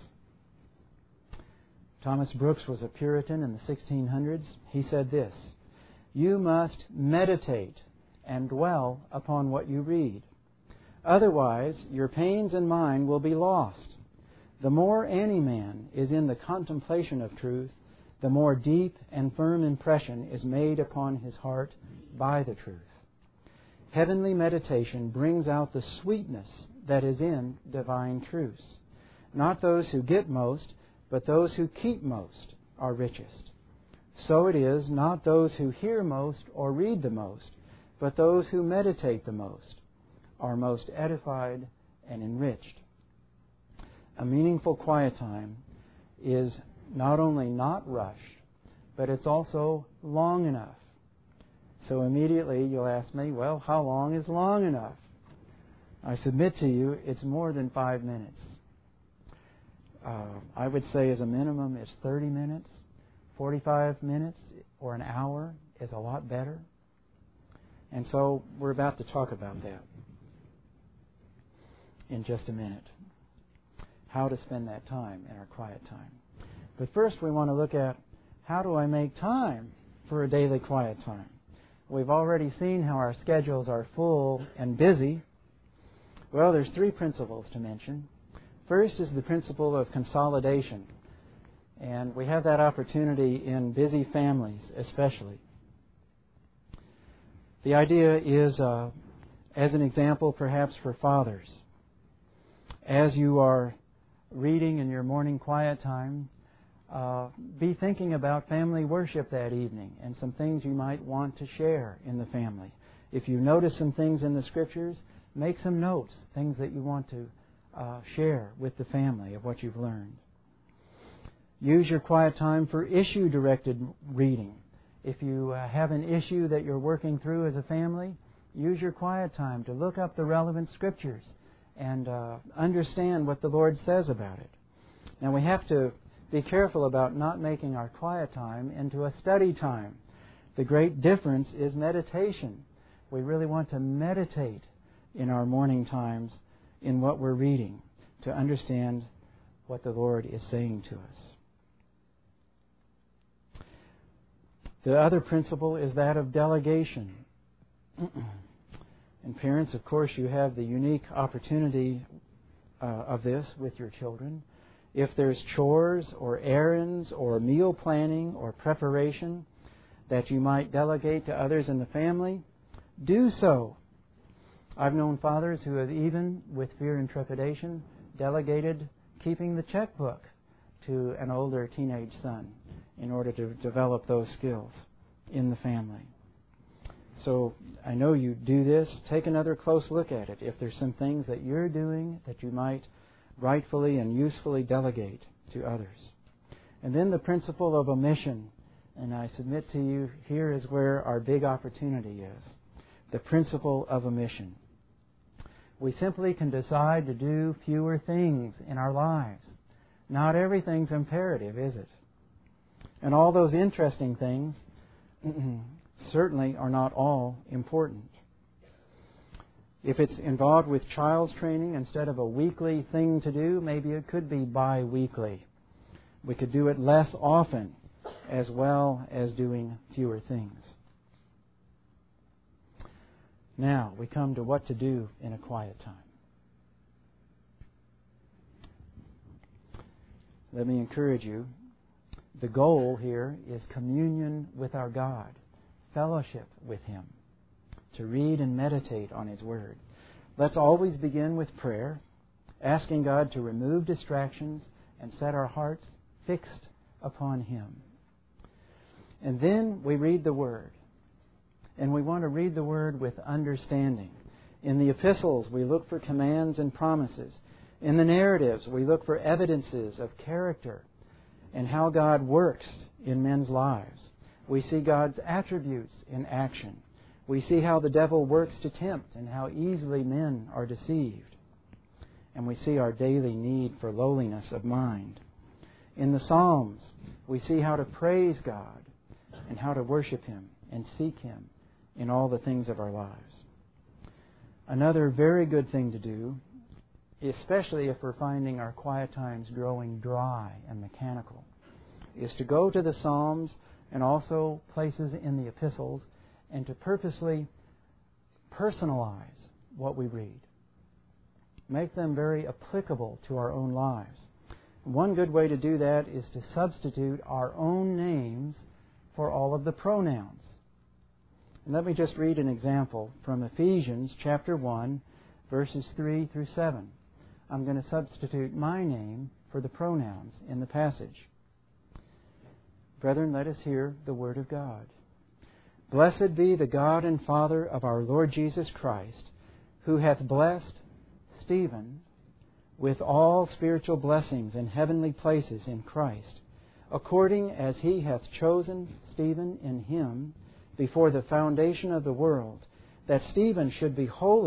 Thomas Brooks was a Puritan in the sixteen hundreds. He said this, "You must meditate and dwell upon what you read. Otherwise, your pains and mine will be lost. The more any man is in the contemplation of truth, the more deep and firm impression is made upon his heart by the truth. Heavenly meditation brings out the sweetness that is in divine truths. Not those who get most, but those who keep most are richest. So it is not those who hear most or read the most, but those who meditate the most are most edified and enriched." A meaningful quiet time is not only not rushed, but it's also long enough. So immediately you'll ask me, well, how long is long enough? I submit to you, it's more than five minutes. Uh, I would say as a minimum it's thirty minutes. forty-five minutes or an hour is a lot better. And so we're about to talk about that in just a minute. How to spend that time in our quiet time. But first we want to look at, how do I make time for a daily quiet time? We've already seen how our schedules are full and busy. Well, there's three principles to mention. First is the principle of consolidation. And we have that opportunity in busy families especially. The idea is, uh, as an example perhaps for fathers, as you are reading in your morning quiet time, uh, be thinking about family worship that evening and some things you might want to share in the family. If you notice some things in the Scriptures, make some notes, things that you want to uh, share with the family of what you've learned. Use your quiet time for issue-directed reading. If you uh, have an issue that you're working through as a family, use your quiet time to look up the relevant Scriptures and uh, understand what the Lord says about it. Now we have to be careful about not making our quiet time into a study time. The great difference is meditation. We really want to meditate in our morning times in what we're reading to understand what the Lord is saying to us. The other principle is that of delegation. And parents, of course, you have the unique opportunity uh, of this with your children. If there's chores or errands or meal planning or preparation that you might delegate to others in the family, do so. I've known fathers who have even, with fear and trepidation, delegated keeping the checkbook to an older teenage son in order to develop those skills in the family. So I know you do this. Take another close look at it. If there's some things that you're doing that you might rightfully and usefully delegate to others. And then the principle of omission. And I submit to you, here is where our big opportunity is. The principle of omission. We simply can decide to do fewer things in our lives. Not everything's imperative, is it? And all those interesting things certainly are not all important. If it's involved with child's training, instead of a weekly thing to do, maybe it could be bi-weekly. We could do it less often, as well as doing fewer things. Now, we come to what to do in a quiet time. Let me encourage you. The goal here is communion with our God, fellowship with Him, to read and meditate on His Word. Let's always begin with prayer, asking God to remove distractions and set our hearts fixed upon Him. And then we read the Word. And we want to read the Word with understanding. In the epistles, we look for commands and promises. In the narratives, we look for evidences of character and how God works in men's lives. We see God's attributes in action. We see how the devil works to tempt and how easily men are deceived. And we see our daily need for lowliness of mind. In the Psalms, we see how to praise God and how to worship Him and seek Him in all the things of our lives. Another very good thing to do, especially if we're finding our quiet times growing dry and mechanical, is to go to the Psalms and also places in the epistles and to purposely personalize what we read. Make them very applicable to our own lives. One good way to do that is to substitute our own names for all of the pronouns. And let me just read an example from Ephesians chapter one, verses three through seven. I'm going to substitute my name for the pronouns in the passage. Brethren, let us hear the Word of God. Blessed be the God and Father of our Lord Jesus Christ, who hath blessed Stephen with all spiritual blessings in heavenly places in Christ, according as He hath chosen Stephen in Him before the foundation of the world, that Stephen should be holy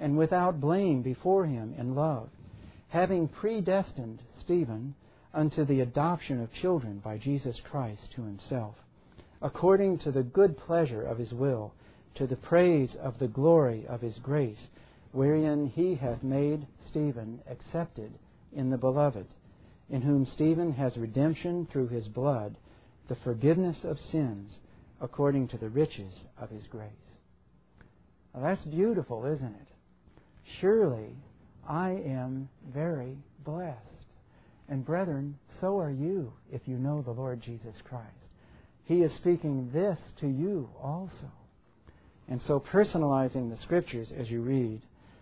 and without blame before Him in love, having predestined Stephen unto the adoption of children by Jesus Christ to Himself, according to the good pleasure of His will, to the praise of the glory of His grace, wherein He hath made Stephen accepted in the Beloved, in whom Stephen has redemption through his blood, the forgiveness of sins, according to the riches of His grace. Now that's beautiful, isn't it? Surely I am very blessed. And brethren, so are you if you know the Lord Jesus Christ. He is speaking this to you also. And so personalizing the Scriptures as you read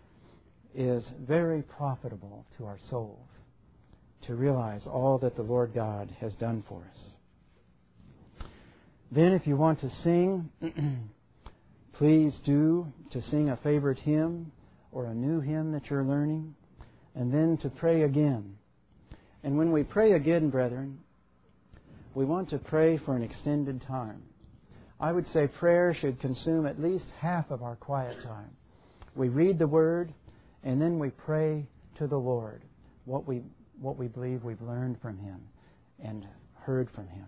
is very profitable to our souls, to realize all that the Lord God has done for us. Then if you want to sing, please do to sing a favorite hymn or a new hymn that you're learning, and then to pray again. And when we pray again, brethren, we want to pray for an extended time. I would say prayer should consume at least half of our quiet time. We read the Word, and then we pray to the Lord what we what we believe we've learned from Him and heard from Him.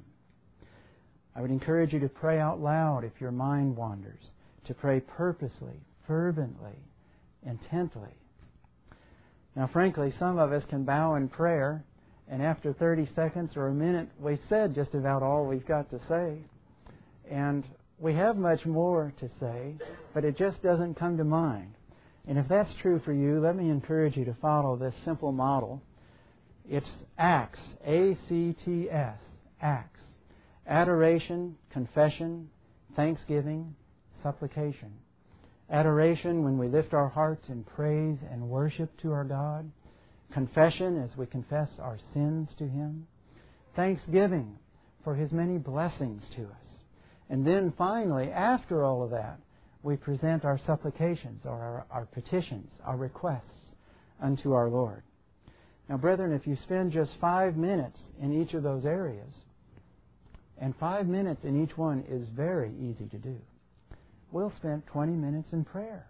I would encourage you to pray out loud if your mind wanders, to pray purposely, fervently, intently. Now, frankly, some of us can bow in prayer, and after thirty seconds or a minute, we've said just about all we've got to say. And we have much more to say, but it just doesn't come to mind. And if that's true for you, let me encourage you to follow this simple model. It's ACTS, A C T S, ACTS. Adoration, confession, thanksgiving, supplication. Adoration when we lift our hearts in praise and worship to our God. Confession as we confess our sins to Him. Thanksgiving for His many blessings to us. And then finally, after all of that, we present our supplications or our, our petitions, our requests unto our Lord. Now, brethren, if you spend just five minutes in each of those areas, and five minutes in each one is very easy to do, we'll spend twenty minutes in prayer.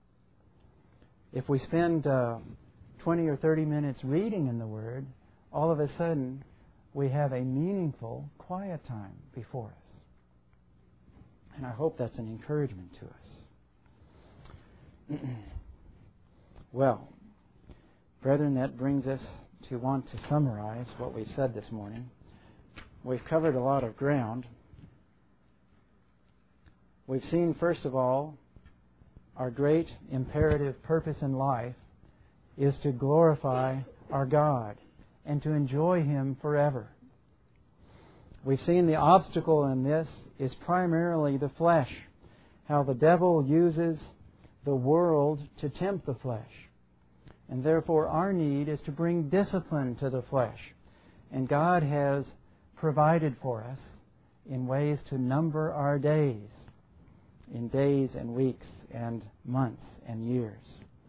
If we spend uh, twenty or thirty minutes reading in the Word, all of a sudden we have a meaningful quiet time before us. And I hope that's an encouragement to us. Well, brethren, that brings us to want to summarize what we said this morning. We've covered a lot of ground. We've seen, first of all, our great imperative purpose in life is to glorify our God and to enjoy Him forever. We've seen the obstacle in this is primarily the flesh, how the devil uses the world to tempt the flesh. And therefore our need is to bring discipline to the flesh. And God has provided for us in ways to number our days, in days and weeks and months and years.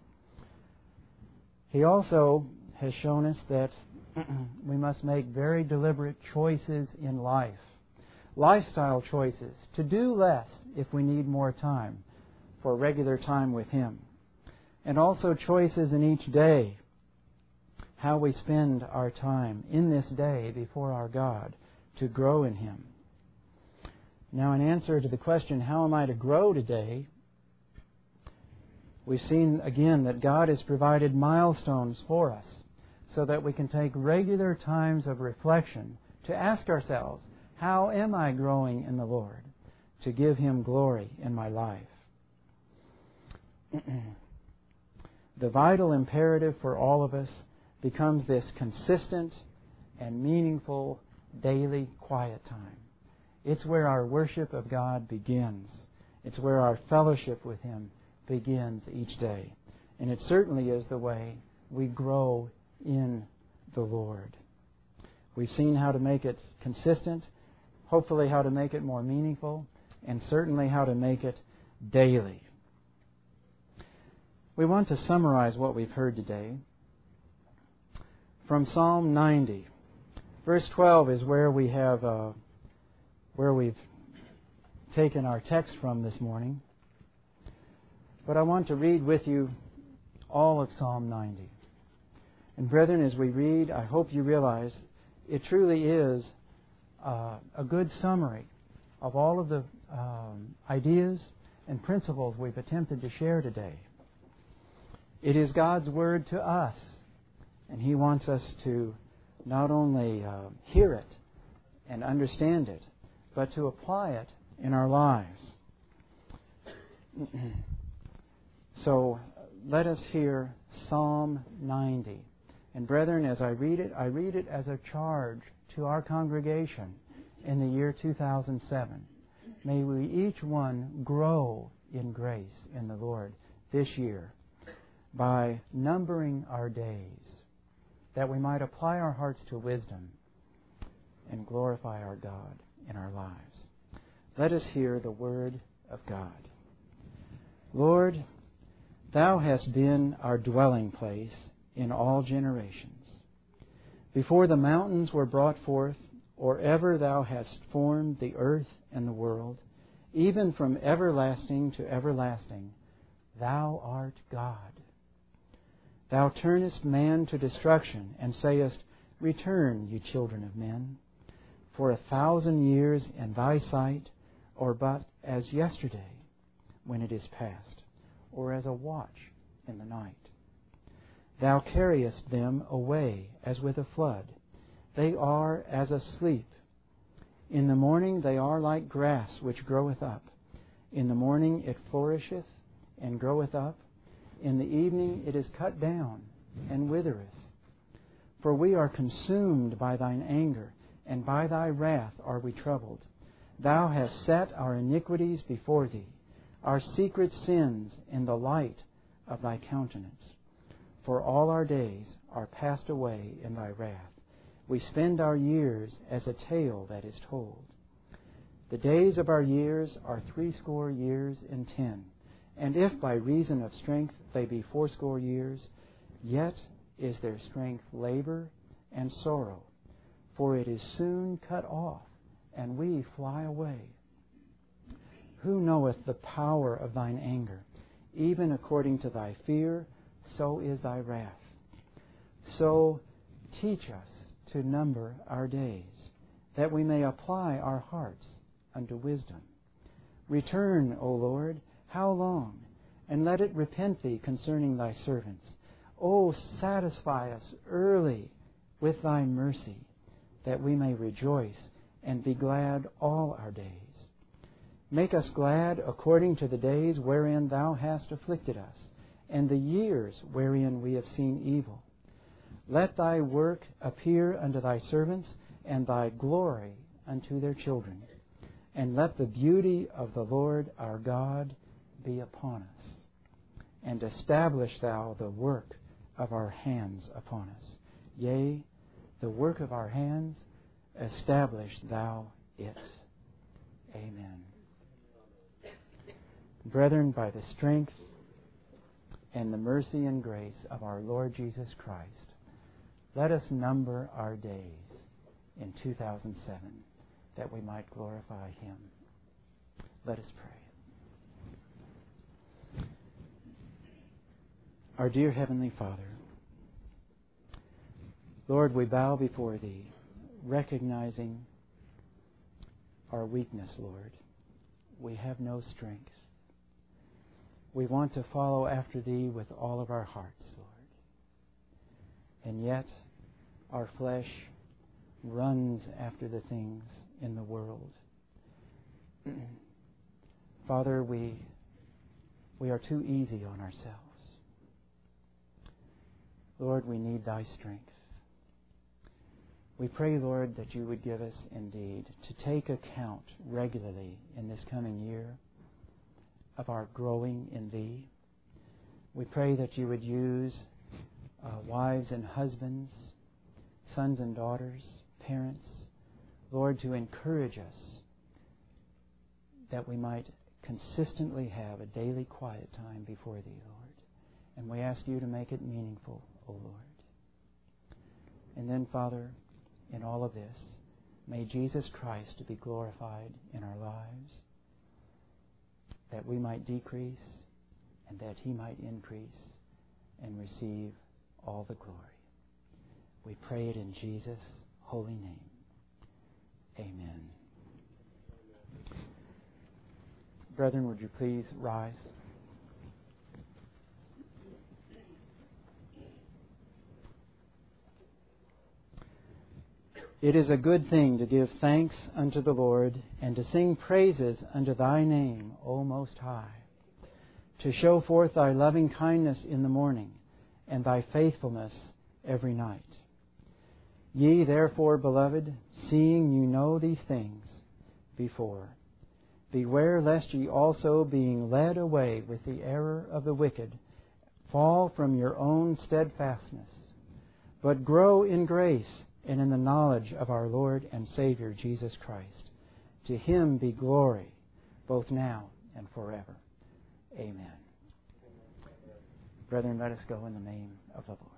He also has shown us that we must make very deliberate choices in life. Lifestyle choices, to do less if we need more time for regular time with Him. And also choices in each day, how we spend our time in this day before our God to grow in Him. Now, in answer to the question, how am I to grow today? We've seen again that God has provided milestones for us so that we can take regular times of reflection to ask ourselves, how am I growing in the Lord to give Him glory in my life? The vital imperative for all of us becomes this consistent and meaningful daily quiet time. It's where our worship of God begins. It's where our fellowship with Him begins each day. And it certainly is the way we grow in the Lord. We've seen how to make it consistent, hopefully how to make it more meaningful, and certainly how to make it daily. We want to summarize what we've heard today from Psalm ninety. Verse twelve is where we have uh, where we've taken our text from this morning. But I want to read with you all of Psalm ninety. And brethren, as we read, I hope you realize it truly is uh, a good summary of all of the um, ideas and principles we've attempted to share today. It is God's Word to us, and He wants us to not only uh, hear it and understand it, but to apply it in our lives. So let us hear Psalm ninety. And brethren, as I read it, I read it as a charge to our congregation in the year two thousand seven. May we each one grow in grace in the Lord this year by numbering our days, that we might apply our hearts to wisdom and glorify our God in our lives. Let us hear the Word of God. Lord, Thou hast been our dwelling place in all generations. Before the mountains were brought forth, or ever Thou hast formed the earth and the world, even from everlasting to everlasting, Thou art God. Thou turnest man to destruction, and sayest, Return, ye children of men. For a thousand years in Thy sight are but as yesterday, when it is past, or as a watch in the night. Thou carriest them away as with a flood. They are as asleep. In the morning they are like grass which groweth up. In the morning it flourisheth and groweth up. In the evening it is cut down and withereth. For we are consumed by Thine anger, and by Thy wrath are we troubled. Thou hast set our iniquities before Thee, our secret sins in the light of Thy countenance. For all our days are passed away in Thy wrath. We spend our years as a tale that is told. The days of our years are threescore years and ten. And if by reason of strength they be fourscore years, yet is their strength labor and sorrow. For it is soon cut off, and we fly away. Who knoweth the power of Thine anger? Even according to Thy fear, so is Thy wrath. So teach us to number our days, that we may apply our hearts unto wisdom. Return, O Lord, how long? And let it repent Thee concerning Thy servants. O satisfy us early with Thy mercy, that we may rejoice and be glad all our days. Make us glad according to the days wherein Thou hast afflicted us, and the years wherein we have seen evil. Let Thy work appear unto Thy servants, and Thy glory unto their children. And let the beauty of the Lord our God be upon us. And establish Thou the work of our hands upon us. Yea, the work of our hands, establish Thou it. Amen. Brethren, by the strength and the mercy and grace of our Lord Jesus Christ, let us number our days in two thousand seven, that we might glorify Him. Let us pray. Our dear Heavenly Father, Lord, we bow before Thee, recognizing our weakness, Lord. We have no strength. We want to follow after Thee with all of our hearts, Lord. And yet, our flesh runs after the things in the world. Father, we, we are too easy on ourselves. Lord, we need Thy strength. We pray, Lord, that You would give us indeed to take account regularly in this coming year of our growing in Thee. We pray that You would use uh, wives and husbands, sons and daughters, parents, Lord, to encourage us that we might consistently have a daily quiet time before Thee, Lord. And we ask You to make it meaningful, O Lord. And then, Father, in all of this, may Jesus Christ be glorified in our lives, that we might decrease and that He might increase, and receive all the glory. We pray it in Jesus' holy name. Amen. Brethren, would you please rise? It is a good thing to give thanks unto the Lord and to sing praises unto thy name, O Most High, to show forth thy loving kindness in the morning and thy faithfulness every night. Ye therefore, beloved, seeing you know these things before, beware lest ye also, being led away with the error of the wicked, fall from your own steadfastness, but grow in grace and in the knowledge of our Lord and Savior Jesus Christ. To Him be glory, both now and forever. Amen. Brethren, let us go in the name of the Lord.